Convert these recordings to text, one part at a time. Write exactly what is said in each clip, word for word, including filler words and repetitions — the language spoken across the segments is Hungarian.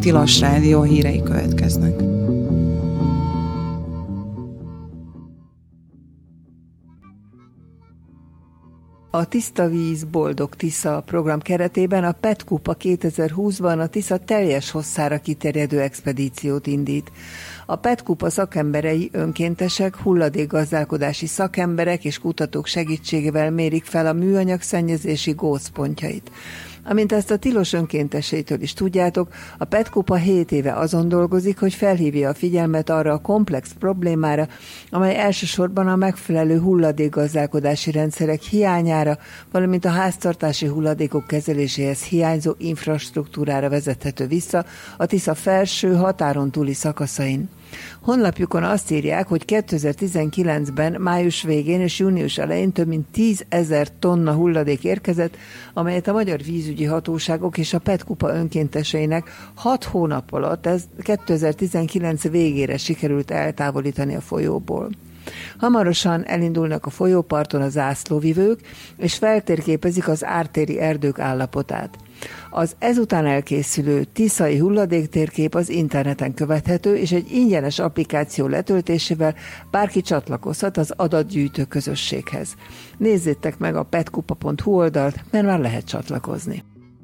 Tilos Rádió hírei következnek. A Tiszta víz, boldog Tisza program keretében a Petkupa kétezer-húszban a Tisza teljes hosszára kiterjedő expedíciót indít. A Petkupa szakemberei, önkéntesek, hulladékgazdálkodási szakemberek és kutatók segítségével mérik fel a műanyag szennyezési gócpontjait. Amint ezt a Tilos önkénteseitől is tudjátok, a Petkupa hét éve azon dolgozik, hogy felhívja a figyelmet arra a komplex problémára, amely elsősorban a megfelelő hulladékgazdálkodási rendszerek hiányára, valamint a háztartási hulladékok kezeléséhez hiányzó infrastruktúrára vezethető vissza a Tisza felső határon túli szakaszain. Honlapjukon azt írják, hogy kétezer-tizenkilencben május végén és június elején több mint tízezer tonna hulladék érkezett, amelyet a magyar vízügyi hatóságok és a Petkupa önkénteseinek hat hónap alatt, ez kétezer-tizenkilenc végére sikerült eltávolítani a folyóból. Hamarosan elindulnak a folyóparton a zászlóvivők, és feltérképezik az ártéri erdők állapotát. Az ezután elkészülő tiszai hulladéktérkép az interneten követhető, és egy ingyenes applikáció letöltésével bárki csatlakozhat az adatgyűjtő közösséghez. Nézzétek meg a petkupa pont hu oldalt, mert már lehet csatlakozni.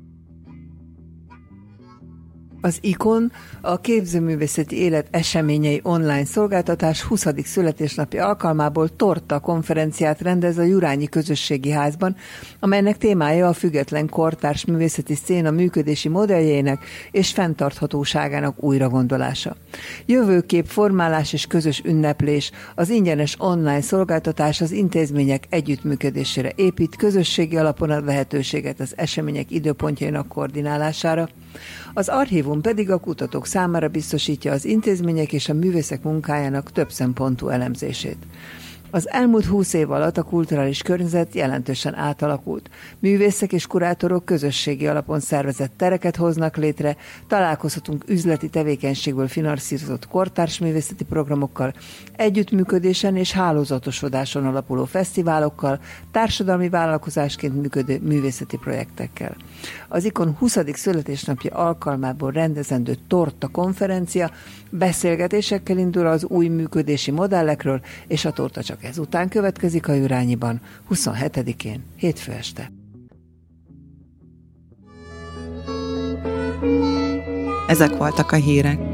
Az ikon, a képzőművészeti élet eseményei online szolgáltatás huszadik születésnapi alkalmából torta konferenciát rendez a Jurányi Közösségi Házban, amelynek témája a független kortárs művészeti széna működési modelljeinek és fenntarthatóságának újragondolása. Jövőkép, formálás és közös ünneplés, az ingyenes online szolgáltatás az intézmények együttműködésére épít, közösségi alapon ad lehetőséget az események időpontjainak koordinálására. Az archívum pedig a kutatók számára biztosítja az intézmények és a művészek munkájának több szempontú elemzését. Az elmúlt húsz év alatt a kulturális környezet jelentősen átalakult. Művészek és kurátorok közösségi alapon szervezett tereket hoznak létre, találkozhatunk üzleti tevékenységből finanszírozott kortárs művészeti programokkal, együttműködésen és hálózatosodáson alapuló fesztiválokkal, társadalmi vállalkozásként működő művészeti projektekkel. Az ikon huszadik születésnapja alkalmából rendezendő torta konferencia beszélgetésekkel indul az új működési modellekről, és a torta csak ezután következik a Jurányiban, huszonhetedikén, hétfő este. Ezek voltak a hírek.